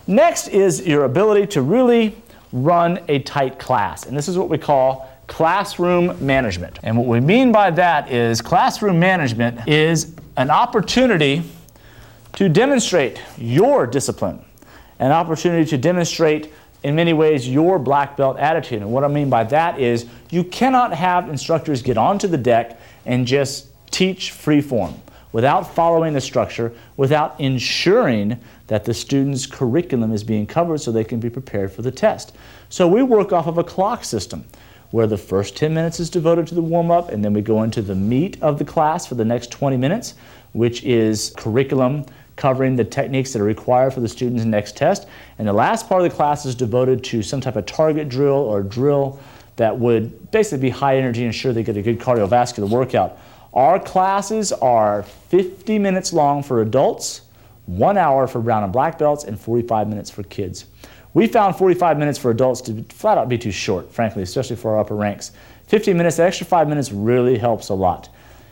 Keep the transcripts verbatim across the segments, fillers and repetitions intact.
Next is your ability to really run a tight class, and this is what we call classroom management. And what we mean by that is classroom management is an opportunity to demonstrate your discipline, an opportunity to demonstrate in many ways your black belt attitude. And what I mean by that is you cannot have instructors get onto the deck and just teach free form without following the structure, without ensuring that the student's curriculum is being covered so they can be prepared for the test. So we work off of a clock system where the first ten minutes is devoted to the warm-up, and then we go into the meat of the class for the next twenty minutes, which is curriculum covering the techniques that are required for the student's next test. And the last part of the class is devoted to some type of target drill or drill that would basically be high energy and ensure they get a good cardiovascular workout. Our classes are fifty minutes long for adults, one hour for brown and black belts, and forty-five minutes for kids. We found forty-five minutes for adults to flat out be too short, frankly, especially for our upper ranks. fifteen minutes, the extra five minutes really helps a lot.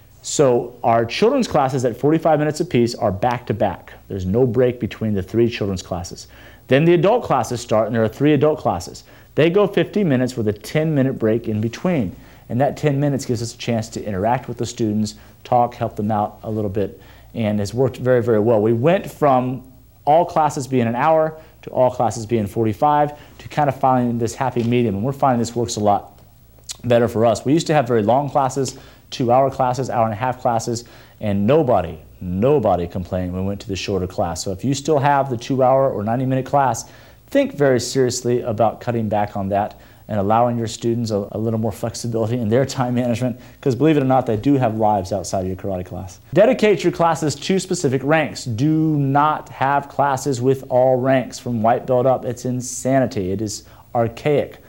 So our children's classes at forty-five minutes apiece are back-to-back. There's no break between the three children's classes. Then the adult classes start, and there are three adult classes. They go fifty minutes with a ten minute break in between. And that ten minutes gives us a chance to interact with the students, talk, help them out a little bit, and has worked very, very well. We went from all classes being an hour to all classes being forty-five to kind of finding this happy medium, and we're finding this works a lot better for us. We used to have very long classes, two-hour classes, hour and a half classes, and nobody, nobody complained when we went to the shorter class. So if you still have the two-hour or ninety minute class, think very seriously about cutting back on that and allowing your students a, a little more flexibility in their time management, because believe it or not, they do have lives outside of your karate class. Dedicate your classes to specific ranks. Do not have classes with all ranks from white belt up. It's insanity. It is archaic.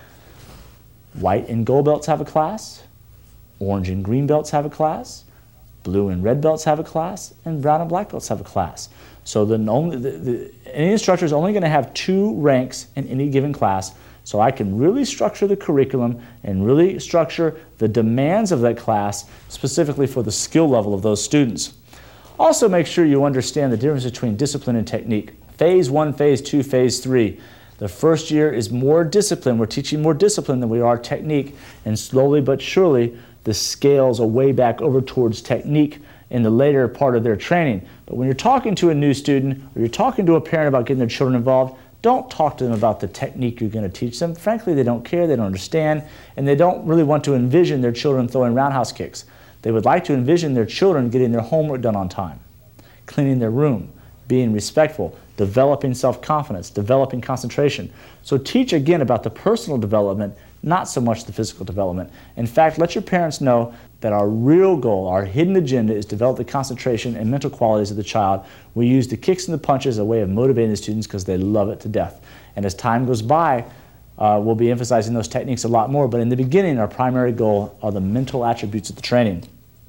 White and gold belts have a class, orange and green belts have a class, blue and red belts have a class, and brown and black belts have a class. So the only, the, the, any instructor is only going to have two ranks in any given class, so I can really structure the curriculum and really structure the demands of that class specifically for the skill level of those students. Also make sure you understand the difference between discipline and technique. Phase one, phase two, phase three. The first year is more discipline. We're teaching more discipline than we are technique, and slowly but surely the scales are way back over towards technique in the later part of their training. But when you're talking to a new student or you're talking to a parent about getting their children involved, don't talk to them about the technique you're going to teach them. Frankly, they don't care, they don't understand, and they don't really want to envision their children throwing roundhouse kicks. They would like to envision their children getting their homework done on time, cleaning their room, being respectful, developing self-confidence, developing concentration. So teach again about the personal development, not so much the physical development. In fact, let your parents know that our real goal, our hidden agenda, is to develop the concentration and mental qualities of the child. We use the kicks and the punches as a way of motivating the students because they love it to death. And as time goes by, uh, we'll be emphasizing those techniques a lot more, but in the beginning, our primary goal are the mental attributes of the training.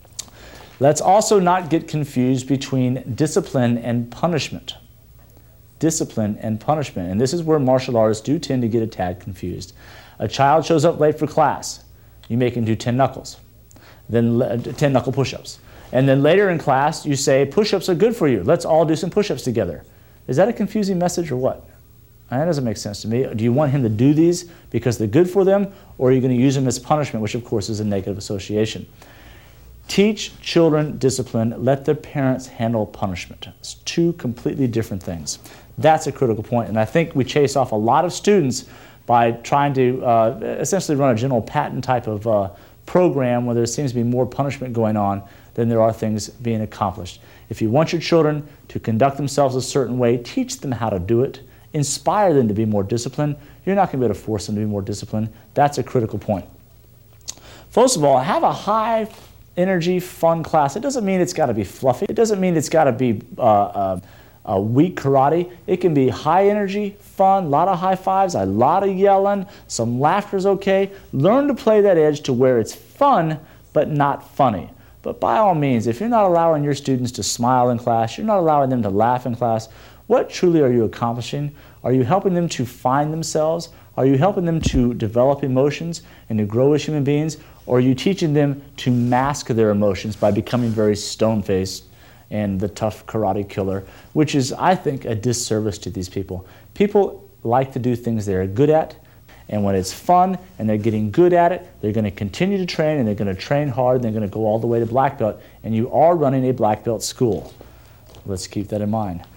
Let's also not get confused between discipline and punishment. Discipline and punishment, and this is where martial artists do tend to get a tad confused. A child shows up late for class, you make him do ten knuckles, then ten knuckle push-ups. And then later in class, you say, push-ups are good for you. Let's all do some push-ups together. Is that a confusing message or what? That doesn't make sense to me. Do you want him to do these because they're good for them, or are you going to use them as punishment, which of course is a negative association? Teach children discipline, let their parents handle punishment. It's two completely different things. That's a critical point, and I think we chase off a lot of students by trying to uh, essentially run a General Patton type of uh, program where there seems to be more punishment going on than there are things being accomplished. If you want your children to conduct themselves a certain way, teach them how to do it. Inspire them to be more disciplined. You're not going to be able to force them to be more disciplined. That's a critical point. First of all, have a high energy, fun class. It doesn't mean it's got to be fluffy. It doesn't mean it's got to be uh, uh, uh, weak karate. It can be high energy, fun, a lot of high fives, a lot of yelling, some laughter is okay. Learn to play that edge to where it's fun, but not funny. But by all means, if you're not allowing your students to smile in class, you're not allowing them to laugh in class, what truly are you accomplishing? Are you helping them to find themselves? Are you helping them to develop emotions and to grow as human beings? Or are you teaching them to mask their emotions by becoming very stone-faced and the tough karate killer, which is, I think, a disservice to these people. People like to do things they're good at, and when it's fun and they're getting good at it, they're going to continue to train, and they're going to train hard, and they're going to go all the way to black belt, and you are running a black belt school. Let's keep that in mind.